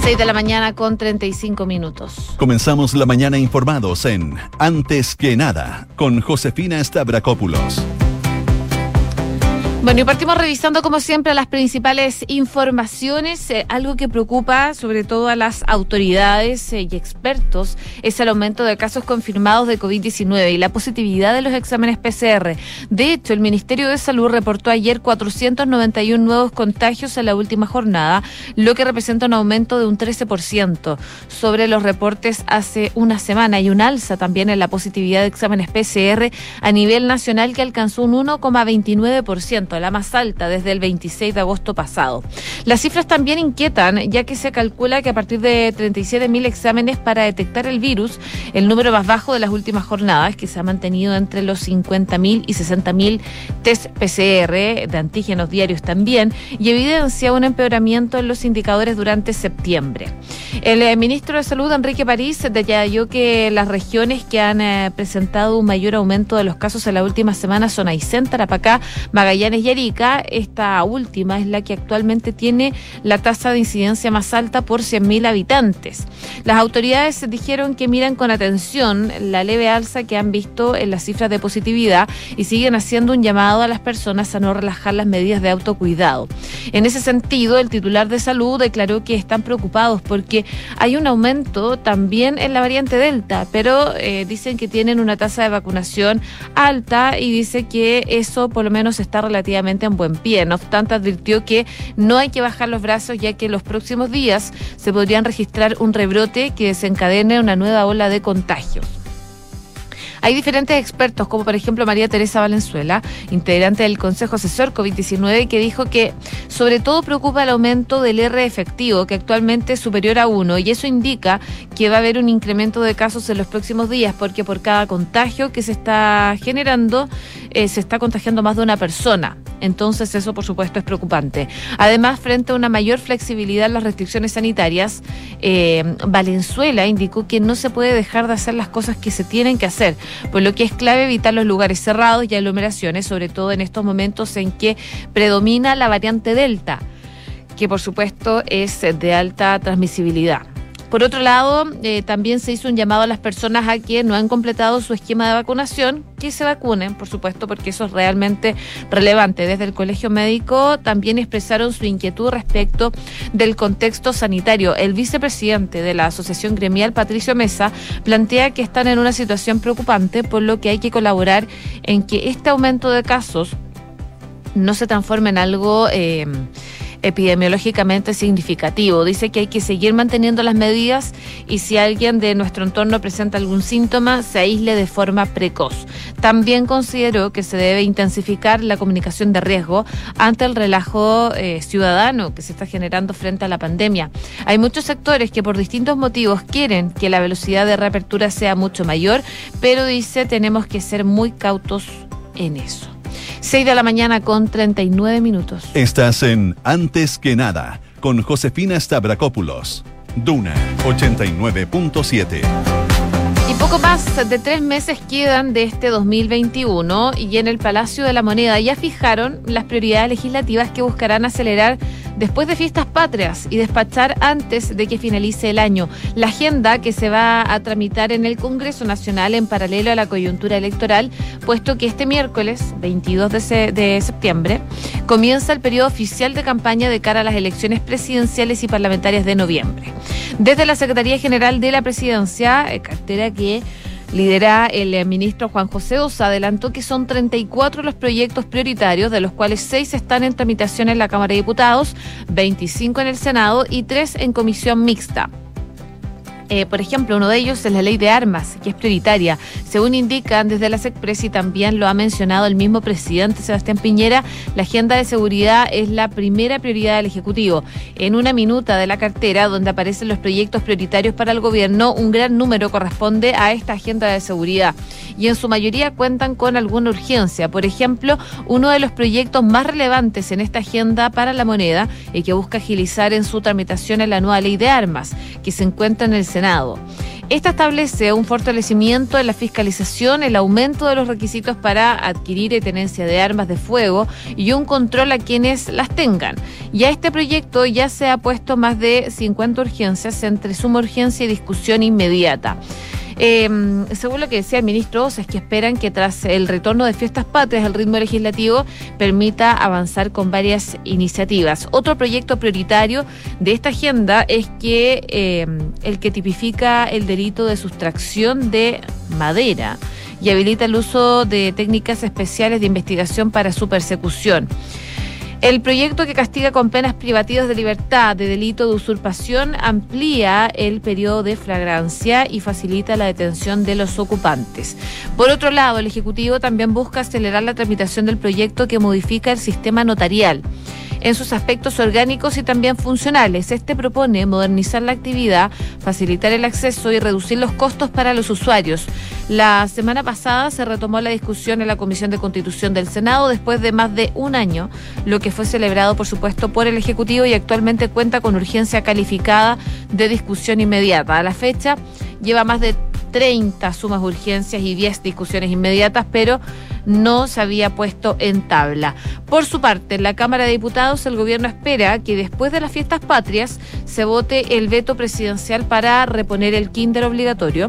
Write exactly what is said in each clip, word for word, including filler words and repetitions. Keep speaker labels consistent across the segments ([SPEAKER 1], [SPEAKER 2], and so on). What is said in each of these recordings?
[SPEAKER 1] seis de la mañana con treinta y cinco minutos.
[SPEAKER 2] Comenzamos la mañana informados en Antes que Nada, con Josefina Stavrakopoulos.
[SPEAKER 1] Bueno, y partimos revisando como siempre las principales informaciones. Eh, algo que preocupa sobre todo a las autoridades eh, y expertos es el aumento de casos confirmados de COVID diecinueve y la positividad de los exámenes P C R. De hecho, el Ministerio de Salud reportó ayer cuatrocientos noventa y uno nuevos contagios en la última jornada, lo que representa un aumento de un trece por ciento sobre los reportes hace una semana y un alza también en la positividad de exámenes P C R a nivel nacional que alcanzó un uno coma veintinueve por ciento. La más alta desde el veintiséis de agosto pasado. Las cifras también inquietan, ya que se calcula que a partir de treinta y siete mil exámenes para detectar el virus, el número más bajo de las últimas jornadas, que se ha mantenido entre los cincuenta mil y sesenta mil test P C R de antígenos diarios también, y evidencia un empeoramiento en los indicadores durante septiembre. El eh, ministro de Salud, Enrique París, detalló que las regiones que han eh, presentado un mayor aumento de los casos en la última semana son Aysén, Tarapacá, Magallanes y Arica. Esta última es la que actualmente tiene la tasa de incidencia más alta por cien mil habitantes. Las autoridades dijeron que miran con atención la leve alza que han visto en las cifras de positividad y siguen haciendo un llamado a las personas a no relajar las medidas de autocuidado. En ese sentido, el titular de salud declaró que están preocupados porque hay un aumento también en la variante Delta, pero eh, dicen que tienen una tasa de vacunación alta y dice que eso por lo menos está relativamente en buen pie. No obstante, advirtió que no hay que bajar los brazos, ya que en los próximos días se podrían registrar un rebrote que desencadene una nueva ola de contagios. Hay diferentes expertos, como por ejemplo María Teresa Valenzuela, integrante del Consejo Asesor COVID diecinueve, que dijo que sobre todo preocupa el aumento del R efectivo, que actualmente es superior a uno, y eso indica que va a haber un incremento de casos en los próximos días, porque por cada contagio que se está generando, eh, se está contagiando más de una persona. Entonces eso, por supuesto, es preocupante. Además, frente a una mayor flexibilidad en las restricciones sanitarias, eh, Valenzuela indicó que no se puede dejar de hacer las cosas que se tienen que hacer, por lo que es clave evitar los lugares cerrados y aglomeraciones, sobre todo en estos momentos en que predomina la variante Delta, que por supuesto es de alta transmisibilidad. Por otro lado, eh, también se hizo un llamado a las personas a que no han completado su esquema de vacunación, que se vacunen, por supuesto, porque eso es realmente relevante. Desde el Colegio Médico también expresaron su inquietud respecto del contexto sanitario. El vicepresidente de la Asociación Gremial, Patricio Mesa, plantea que están en una situación preocupante, por lo que hay que colaborar en que este aumento de casos no se transforme en algo Eh, epidemiológicamente significativo. Dice que hay que seguir manteniendo las medidas y si alguien de nuestro entorno presenta algún síntoma, se aísle de forma precoz. También consideró que se debe intensificar la comunicación de riesgo ante el relajo eh, ciudadano que se está generando frente a la pandemia. Hay muchos sectores que por distintos motivos quieren que la velocidad de reapertura sea mucho mayor, pero dice tenemos que ser muy cautos en eso. seis de la mañana con treinta y nueve minutos.
[SPEAKER 2] Estás en Antes que Nada, con Josefina Stavrakopoulos. Duna ochenta y nueve punto siete.
[SPEAKER 1] Y poco más de tres meses quedan de este dos mil veintiuno y en el Palacio de la Moneda ya fijaron las prioridades legislativas que buscarán acelerar después de fiestas patrias y despachar antes de que finalice el año. La agenda que se va a tramitar en el Congreso Nacional en paralelo a la coyuntura electoral, puesto que este miércoles, veintidós de septiembre, comienza el periodo oficial de campaña de cara a las elecciones presidenciales y parlamentarias de noviembre. Desde la Secretaría General de la Presidencia, cartera que lidera el ministro Juan José Ossa, adelantó que son treinta y cuatro los proyectos prioritarios, de los cuales seis están en tramitación en la Cámara de Diputados, veinticinco en el Senado y tres en comisión mixta. Eh, por ejemplo, uno de ellos es la ley de armas, que es prioritaria. Según indican desde la SECPRES y también lo ha mencionado el mismo presidente Sebastián Piñera, la agenda de seguridad es la primera prioridad del Ejecutivo. En una minuta de la cartera, donde aparecen los proyectos prioritarios para el gobierno, un gran número corresponde a esta agenda de seguridad. Y en su mayoría cuentan con alguna urgencia. Por ejemplo, uno de los proyectos más relevantes en esta agenda para la moneda y que busca agilizar en su tramitación es la nueva ley de armas, que se encuentra en el Senado. Esta establece un fortalecimiento en la fiscalización, el aumento de los requisitos para adquirir y tenencia de armas de fuego y un control a quienes las tengan. Y a este proyecto ya se ha puesto más de cincuenta urgencias entre suma urgencia y discusión inmediata. Eh, según lo que decía el ministro Osa, es que esperan que tras el retorno de fiestas patrias el ritmo legislativo permita avanzar con varias iniciativas. Otro proyecto prioritario de esta agenda es que eh, el que tipifica el delito de sustracción de madera y habilita el uso de técnicas especiales de investigación para su persecución. El proyecto que castiga con penas privativas de libertad de delito de usurpación amplía el periodo de flagrancia y facilita la detención de los ocupantes. Por otro lado, el Ejecutivo también busca acelerar la tramitación del proyecto que modifica el sistema notarial en sus aspectos orgánicos y también funcionales. Este propone modernizar la actividad, facilitar el acceso y reducir los costos para los usuarios. La semana pasada se retomó la discusión en la Comisión de Constitución del Senado después de más de un año, lo que fue celebrado, por supuesto, por el Ejecutivo y actualmente cuenta con urgencia calificada de discusión inmediata. A la fecha lleva más de treinta sumas urgencias y diez discusiones inmediatas, pero no se había puesto en tabla. Por su parte, en la Cámara de Diputados, el gobierno espera que después de las fiestas patrias se vote el veto presidencial para reponer el kinder obligatorio.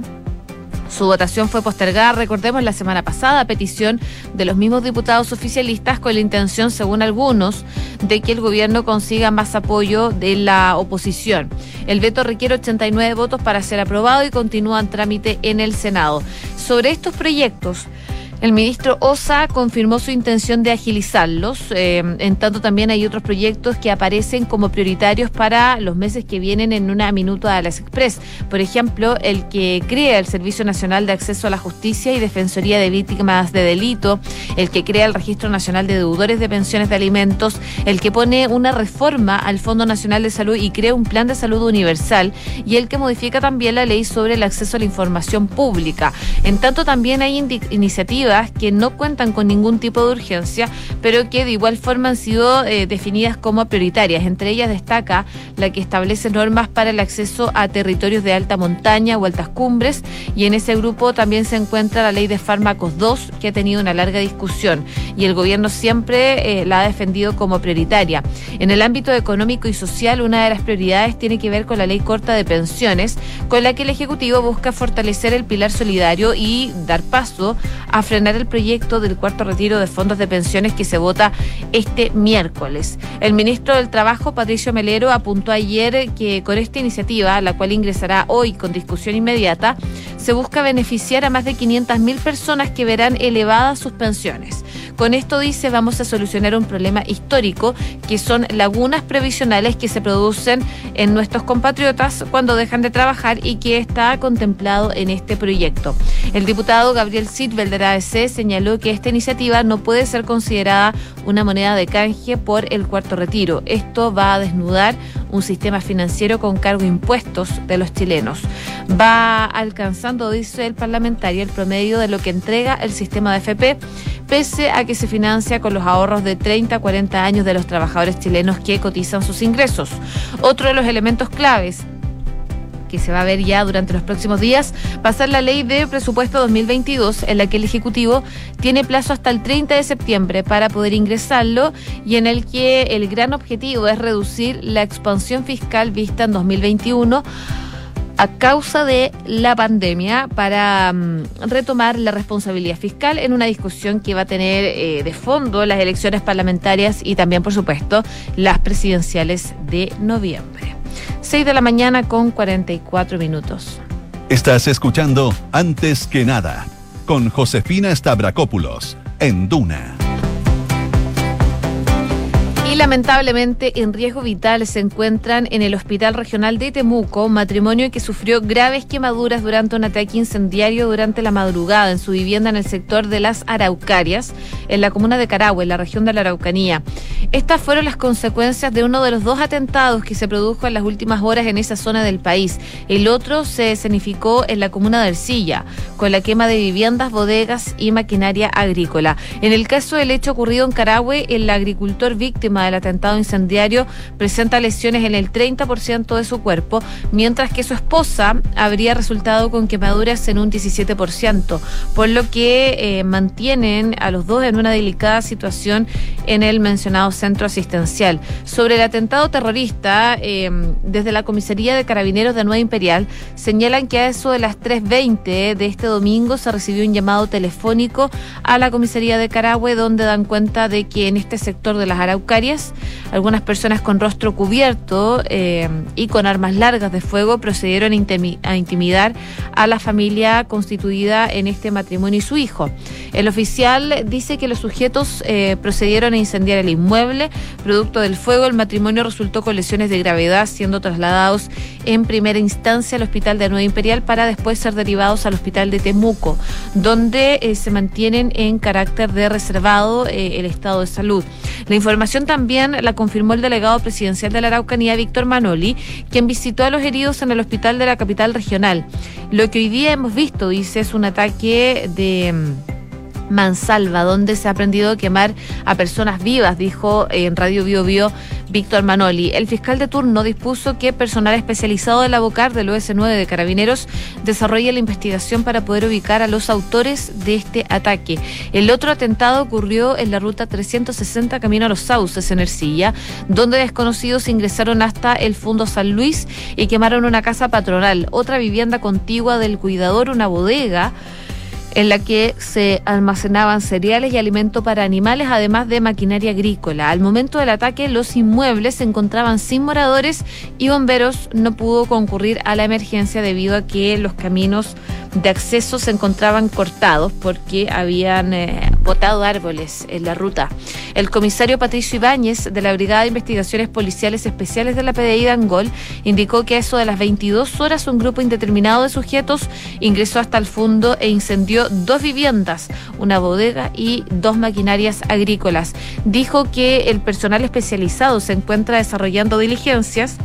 [SPEAKER 1] Su votación fue postergada, recordemos, la semana pasada a petición de los mismos diputados oficialistas con la intención, según algunos, de que el gobierno consiga más apoyo de la oposición. El veto requiere ochenta y nueve votos para ser aprobado y continúa en trámite en el Senado. Sobre estos proyectos, el ministro Osa confirmó su intención de agilizarlos, eh, en tanto también hay otros proyectos que aparecen como prioritarios para los meses que vienen en una minuta a las Express. Por ejemplo, el que crea el Servicio Nacional de Acceso a la Justicia y Defensoría de Víctimas de Delito, el que crea el Registro Nacional de Deudores de Pensiones de Alimentos, el que pone una reforma al Fondo Nacional de Salud y crea un plan de salud universal, y el que modifica también la ley sobre el acceso a la información pública. En tanto, también hay indi- iniciativas que no cuentan con ningún tipo de urgencia, pero que de igual forma han sido eh, definidas como prioritarias. Entre ellas destaca la que establece normas para el acceso a territorios de alta montaña o altas cumbres, y en ese grupo también se encuentra la ley de fármacos dos, que ha tenido una larga discusión y el gobierno siempre eh, la ha defendido como prioritaria. En el ámbito económico y social, una de las prioridades tiene que ver con la ley corta de pensiones, con la que el Ejecutivo busca fortalecer el pilar solidario y dar paso a frenar el proyecto del cuarto retiro de fondos de pensiones que se vota este miércoles. El ministro del Trabajo, Patricio Melero, apuntó ayer que con esta iniciativa, la cual ingresará hoy con discusión inmediata, se busca beneficiar a más de quinientas mil personas que verán elevadas sus pensiones. Con esto, dice, vamos a solucionar un problema histórico, que son lagunas previsionales que se producen en nuestros compatriotas cuando dejan de trabajar y que está contemplado en este proyecto. El diputado Gabriel Sitbel de la A D C señaló que esta iniciativa no puede ser considerada una moneda de canje por el cuarto retiro. Esto va a desnudar un sistema financiero con cargo a impuestos de los chilenos. Va alcanzando, dice el parlamentario, el promedio de lo que entrega el sistema de A F P, pese a que se financia con los ahorros de treinta a cuarenta años de los trabajadores chilenos que cotizan sus ingresos. Otro de los elementos claves que se va a ver ya durante los próximos días va a ser la ley de presupuesto dos mil veintidós, en la que el Ejecutivo tiene plazo hasta el treinta de septiembre para poder ingresarlo, y en el que el gran objetivo es reducir la expansión fiscal vista en dos mil veintiuno a causa de la pandemia, para um, retomar la responsabilidad fiscal en una discusión que va a tener eh, de fondo las elecciones parlamentarias y también, por supuesto, las presidenciales de noviembre. seis de la mañana con cuarenta y cuatro minutos.
[SPEAKER 2] Estás escuchando Antes que Nada con Josefina Stavrakopoulos en Duna.
[SPEAKER 1] Y lamentablemente en riesgo vital se encuentran en el Hospital Regional de Temuco un matrimonio que sufrió graves quemaduras durante un ataque incendiario durante la madrugada en su vivienda en el sector de Las Araucarias, en la comuna de Carahue, en la región de la Araucanía. Estas fueron las consecuencias de uno de los dos atentados que se produjo en las últimas horas en esa zona del país. El otro se escenificó en la comuna de Ercilla, con la quema de viviendas, bodegas y maquinaria agrícola. En el caso del hecho ocurrido en Carahue, el agricultor víctima del atentado incendiario presenta lesiones en el treinta por ciento de su cuerpo, mientras que su esposa habría resultado con quemaduras en un diecisiete por ciento, por lo que eh, mantienen a los dos en una delicada situación en el mencionado centro asistencial. Sobre el atentado terrorista, eh, desde la comisaría de Carabineros de Nueva Imperial señalan que a eso de las tres veinte de este domingo se recibió un llamado telefónico a la comisaría de Carahue, donde dan cuenta de que en este sector de las Araucarias algunas personas con rostro cubierto eh, y con armas largas de fuego procedieron a, intimi- a intimidar a la familia constituida en este matrimonio y su hijo. El oficial dice que los sujetos eh, procedieron a incendiar el inmueble. Producto del fuego, el matrimonio resultó con lesiones de gravedad, siendo trasladados en primera instancia al hospital de Nueva Imperial para después ser derivados al hospital de Temuco, donde eh, se mantienen en carácter de reservado eh, el estado de salud. La información también la confirmó el delegado presidencial de la Araucanía, Víctor Manoli, quien visitó a los heridos en el hospital de la capital regional. Lo que hoy día hemos visto, dice, es un ataque de mansalva, donde se ha aprendido a quemar a personas vivas, dijo en Radio Bio Bio Víctor Manoli. El fiscal de turno dispuso que personal especializado de la BOCAR del O S nueve de Carabineros desarrolle la investigación para poder ubicar a los autores de este ataque. El otro atentado ocurrió en la ruta trescientos sesenta camino a Los Sauces, en Ercilla, donde desconocidos ingresaron hasta el Fundo San Luis y quemaron una casa patronal, otra vivienda contigua del cuidador, una bodega en la que se almacenaban cereales y alimento para animales, además de maquinaria agrícola. Al momento del ataque, los inmuebles se encontraban sin moradores y bomberos no pudo concurrir a la emergencia debido a que los caminos de acceso se encontraban cortados porque habían eh, botado árboles en la ruta. El comisario Patricio Ibáñez, de la Brigada de Investigaciones Policiales Especiales de la P D I de Angol, indicó que a eso de las veintidós horas un grupo indeterminado de sujetos ingresó hasta el fondo e incendió dos viviendas, una bodega y dos maquinarias agrícolas. Dijo que el personal especializado se encuentra desarrollando diligencias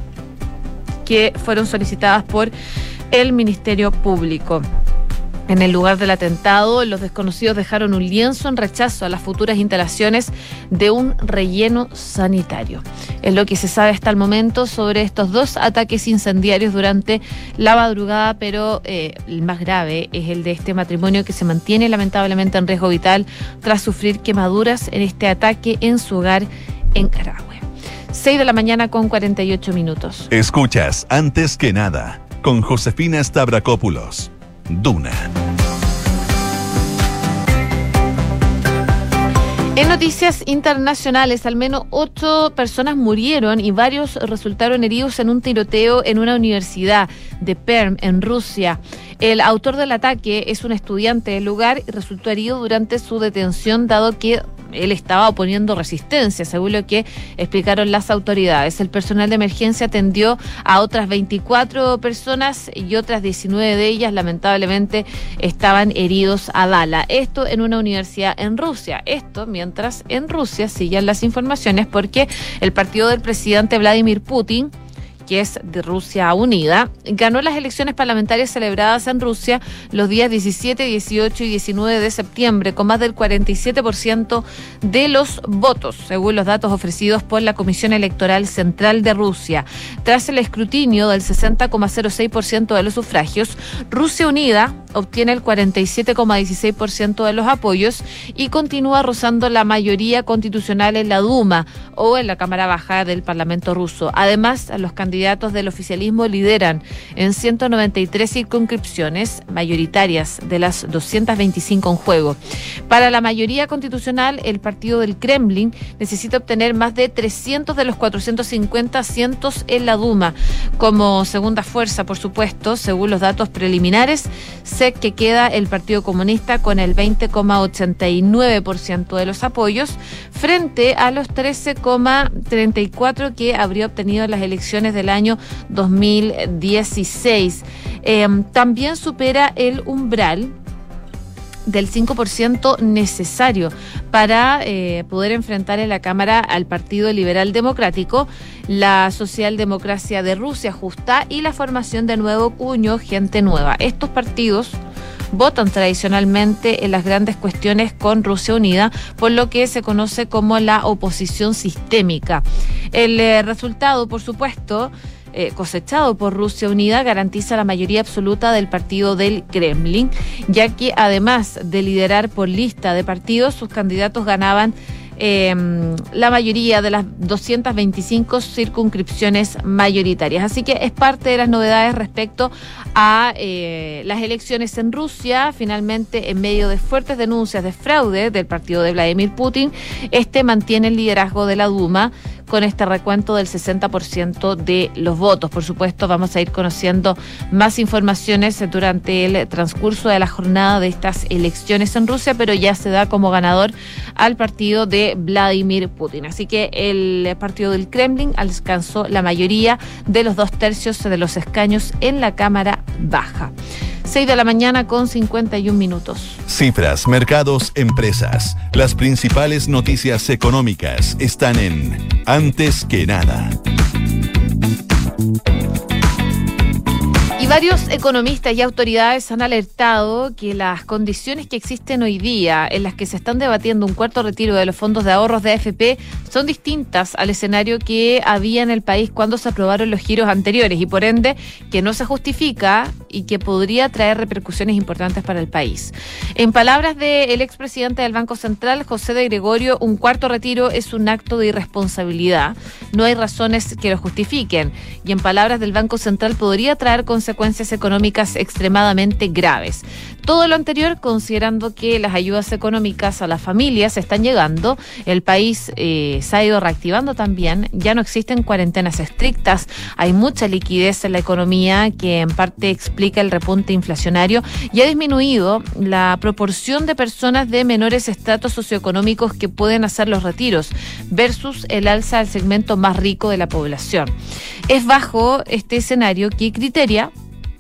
[SPEAKER 1] que fueron solicitadas por el Ministerio Público. En el lugar del atentado, los desconocidos dejaron un lienzo en rechazo a las futuras instalaciones de un relleno sanitario. Es lo que se sabe hasta el momento sobre estos dos ataques incendiarios durante la madrugada, pero eh, el más grave es el de este matrimonio que se mantiene lamentablemente en riesgo vital tras sufrir quemaduras en este ataque en su hogar en Carahue. seis de la mañana con cuarenta y ocho minutos.
[SPEAKER 2] Escuchas Antes que Nada con Josefina Stavrakopoulos. Duna.
[SPEAKER 1] En noticias internacionales, al menos ocho personas murieron y varios resultaron heridos en un tiroteo en una universidad de Perm, en Rusia. El autor del ataque es un estudiante del lugar y resultó herido durante su detención, dado que él estaba oponiendo resistencia, según lo que explicaron las autoridades. El personal de emergencia atendió a otras veinticuatro personas y otras diecinueve de ellas lamentablemente estaban heridos a bala. Esto en una universidad en Rusia. Esto mientras en Rusia siguen las informaciones porque el partido del presidente Vladimir Putin, que es de Rusia Unida, ganó las elecciones parlamentarias celebradas en Rusia los días diecisiete, dieciocho y diecinueve de septiembre, con más del cuarenta y siete por ciento de los votos, según los datos ofrecidos por la Comisión Electoral Central de Rusia. Tras el escrutinio del sesenta coma cero seis por ciento de los sufragios, Rusia Unida obtiene el cuarenta y siete coma dieciséis por ciento de los apoyos y continúa rozando la mayoría constitucional en la Duma o en la Cámara Baja del Parlamento ruso. Además, los candidatos del oficialismo lideran en ciento noventa y tres circunscripciones mayoritarias de las doscientas veinticinco en juego. Para la mayoría constitucional, el partido del Kremlin necesita obtener más de trescientos de los cuatrocientos cincuenta asientos en la Duma. Como segunda fuerza, por supuesto, según los datos preliminares, sé que queda el Partido Comunista con el veinte coma ochenta y nueve por ciento de los apoyos frente a los trece coma treinta y cuatro por ciento que habría obtenido en las elecciones del año dos mil dieciséis. Eh, también supera el umbral del cinco por ciento necesario para eh, poder enfrentar en la Cámara al Partido Liberal Democrático, la Socialdemocracia de Rusia Justa y la formación de Nuevo Cuño, Gente Nueva. Estos partidos votan tradicionalmente en las grandes cuestiones con Rusia unida, por lo que se conoce como la oposición sistémica. El eh, resultado, por supuesto, Eh, cosechado por Rusia Unida, garantiza la mayoría absoluta del partido del Kremlin, ya que además de liderar por lista de partidos, sus candidatos ganaban eh, la mayoría de las doscientas veinticinco circunscripciones mayoritarias. Así que es parte de las novedades respecto a eh, las elecciones en Rusia. Finalmente, en medio de fuertes denuncias de fraude del partido de Vladimir Putin, este mantiene el liderazgo de la Duma con este recuento del sesenta por ciento de los votos. Por supuesto, vamos a ir conociendo más informaciones durante el transcurso de la jornada de estas elecciones en Rusia, pero ya se da como ganador al partido de Vladimir Putin. Así que el partido del Kremlin alcanzó la mayoría de los dos tercios de los escaños en la Cámara Baja. seis de la mañana con cincuenta y un minutos.
[SPEAKER 2] Cifras, mercados, empresas. Las principales noticias económicas están en Antes que Nada.
[SPEAKER 1] Y varios economistas y autoridades han alertado que las condiciones que existen hoy día, en las que se están debatiendo un cuarto retiro de los fondos de ahorros de A F P, son distintas al escenario que había en el país cuando se aprobaron los giros anteriores, y por ende que no se justifica y que podría traer repercusiones importantes para el país. En palabras del expresidente del Banco Central, José de Gregorio, un cuarto retiro es un acto de irresponsabilidad. No hay razones que lo justifiquen. Y en palabras del Banco Central, podría traer consecuencias económicas extremadamente graves. Todo lo anterior considerando que las ayudas económicas a las familias están llegando, el país eh, se ha ido reactivando también, ya no existen cuarentenas estrictas, hay mucha liquidez en la economía que en parte explica el repunte inflacionario, y ha disminuido la proporción de personas de menores estratos socioeconómicos que pueden hacer los retiros versus el alza del segmento más rico de la población. Es bajo este escenario que Criteria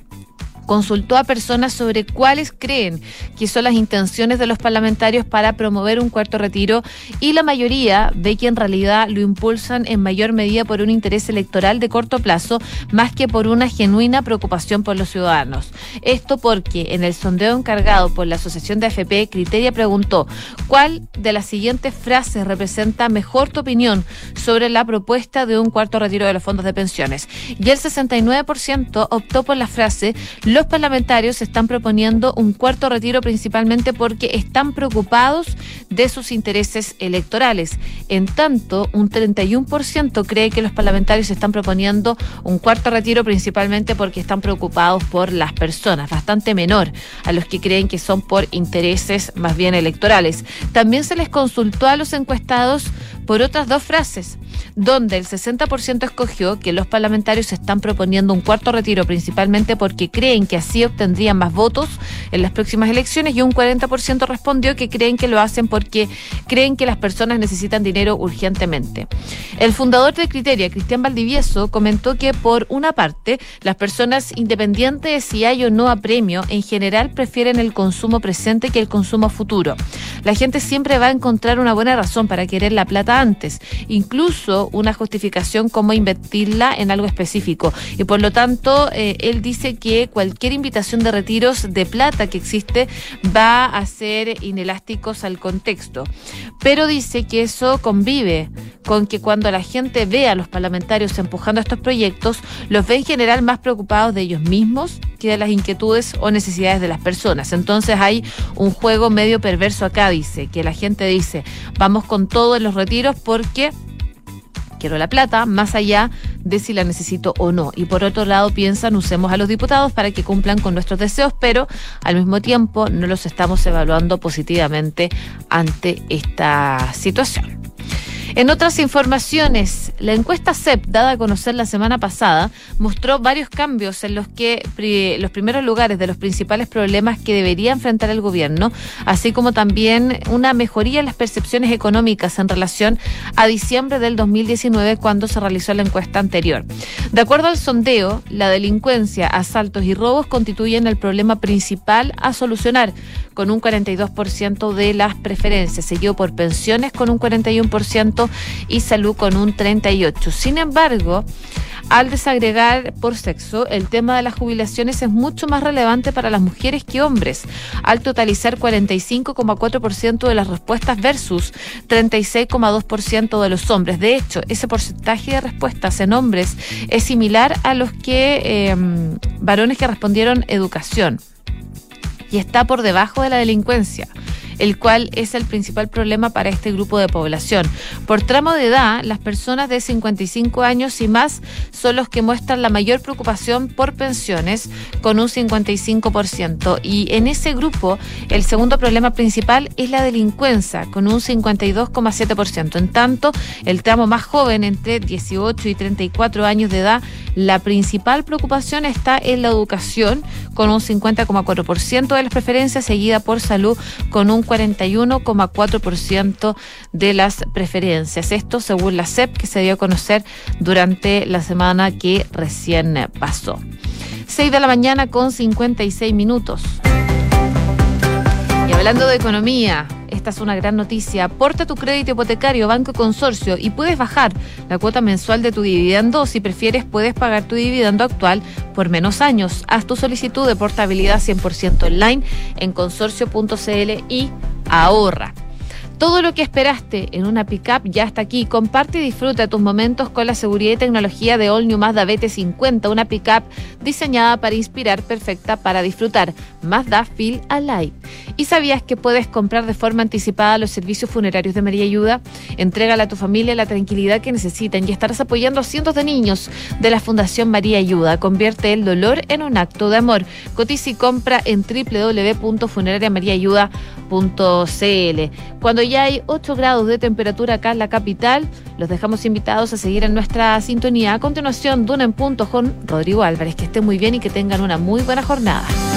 [SPEAKER 1] consultó a personas sobre cuáles creen que son las intenciones de los parlamentarios para promover un cuarto retiro, y la mayoría ve que en realidad lo impulsan en mayor medida por un interés electoral de corto plazo más que por una genuina preocupación por los ciudadanos. Esto porque en el sondeo encargado por la Asociación de A F P, Criteria preguntó cuál de las siguientes frases representa mejor tu opinión sobre la propuesta de un cuarto retiro de los fondos de pensiones, y el sesenta y nueve por ciento optó por la frase: los parlamentarios están proponiendo un cuarto retiro principalmente porque están preocupados de sus intereses electorales. En tanto, un treinta y uno por ciento cree que los parlamentarios están proponiendo un cuarto retiro principalmente porque están preocupados por las personas, bastante menor a los que creen que son por intereses más bien electorales. También se les consultó a los encuestados por otras dos frases, donde el sesenta por ciento escogió que los parlamentarios están proponiendo un cuarto retiro principalmente porque creen que así obtendrían más votos en las próximas elecciones, y un cuarenta por ciento respondió que creen que lo hacen porque creen que las personas necesitan dinero urgentemente. El fundador de Criteria, Cristian Valdivieso, comentó que por una parte, las personas, independientes de si hay o no apremio, en general prefieren el consumo presente que el consumo futuro. La gente siempre va a encontrar una buena razón para querer la plata antes, incluso una justificación como invertirla en algo específico, y por lo tanto eh, él dice que cualquier invitación de retiros de plata que existe va a ser inelásticos al contexto, pero dice que eso convive con que cuando la gente ve a los parlamentarios empujando estos proyectos, los ve en general más preocupados de ellos mismos que de las inquietudes o necesidades de las personas. Entonces hay un juego medio perverso acá, dice, que la gente dice, vamos con todo en los retiros porque quiero la plata, más allá de si la necesito o no. Y por otro lado piensan, usemos a los diputados para que cumplan con nuestros deseos, pero al mismo tiempo no los estamos evaluando positivamente ante esta situación. En otras informaciones, la encuesta C E P, dada a conocer la semana pasada, mostró varios cambios en los que pri- los primeros lugares de los principales problemas que debería enfrentar el gobierno, así como también una mejoría en las percepciones económicas en relación a diciembre del dos mil diecinueve, cuando se realizó la encuesta anterior. De acuerdo al sondeo, la delincuencia, asaltos y robos constituyen el problema principal a solucionar, con un cuarenta y dos por ciento de las preferencias, seguido por pensiones con un cuarenta y uno por ciento ciento y salud con un treinta y ocho por ciento. Sin embargo, al desagregar por sexo, el tema de las jubilaciones es mucho más relevante para las mujeres que hombres, al totalizar cuarenta y cinco coma cuatro por ciento de las respuestas versus treinta y seis coma dos por ciento de los hombres. De hecho, ese porcentaje de respuestas en hombres es similar a los que eh, varones que respondieron educación, y está por debajo de la delincuencia, el cual es el principal problema para este grupo de población. Por tramo de edad, las personas de cincuenta y cinco años y más son los que muestran la mayor preocupación por pensiones, con un cincuenta y cinco por ciento. Y en ese grupo, el segundo problema principal es la delincuencia, con un cincuenta y dos coma siete por ciento. En tanto, el tramo más joven, entre dieciocho y treinta y cuatro años de edad, la principal preocupación está en la educación, con un cincuenta coma cuatro por ciento de las preferencias, seguida por salud, con un cuarenta y uno coma cuatro por ciento de las preferencias. Esto según la C E P, que se dio a conocer durante la semana que recién pasó. seis de la mañana con cincuenta y seis minutos. Y hablando de economía, esta es una gran noticia. Aporta tu crédito hipotecario Banco Consorcio y puedes bajar la cuota mensual de tu dividendo. Si prefieres, puedes pagar tu dividendo actual por menos años. Haz tu solicitud de portabilidad cien por ciento online en consorcio punto c l y ahorra. Todo lo que esperaste en una pick-up ya está aquí. Comparte y disfruta tus momentos con la seguridad y tecnología de All New Mazda B T cincuenta, una pick-up diseñada para inspirar, perfecta para disfrutar. Mazda Feel Alive. ¿Y sabías que puedes comprar de forma anticipada los servicios funerarios de María Ayuda? Entrégale a tu familia la tranquilidad que necesitan y estarás apoyando a cientos de niños de la Fundación María Ayuda. Convierte el dolor en un acto de amor. Cotiza y compra en doble u doble u doble u punto funeraria maría ayuda punto c l. Cuando ya hay ocho grados de temperatura acá en la capital, los dejamos invitados a seguir en nuestra sintonía. A continuación, Duna en Punto con Rodrigo Álvarez. Que estén muy bien y que tengan una muy buena jornada.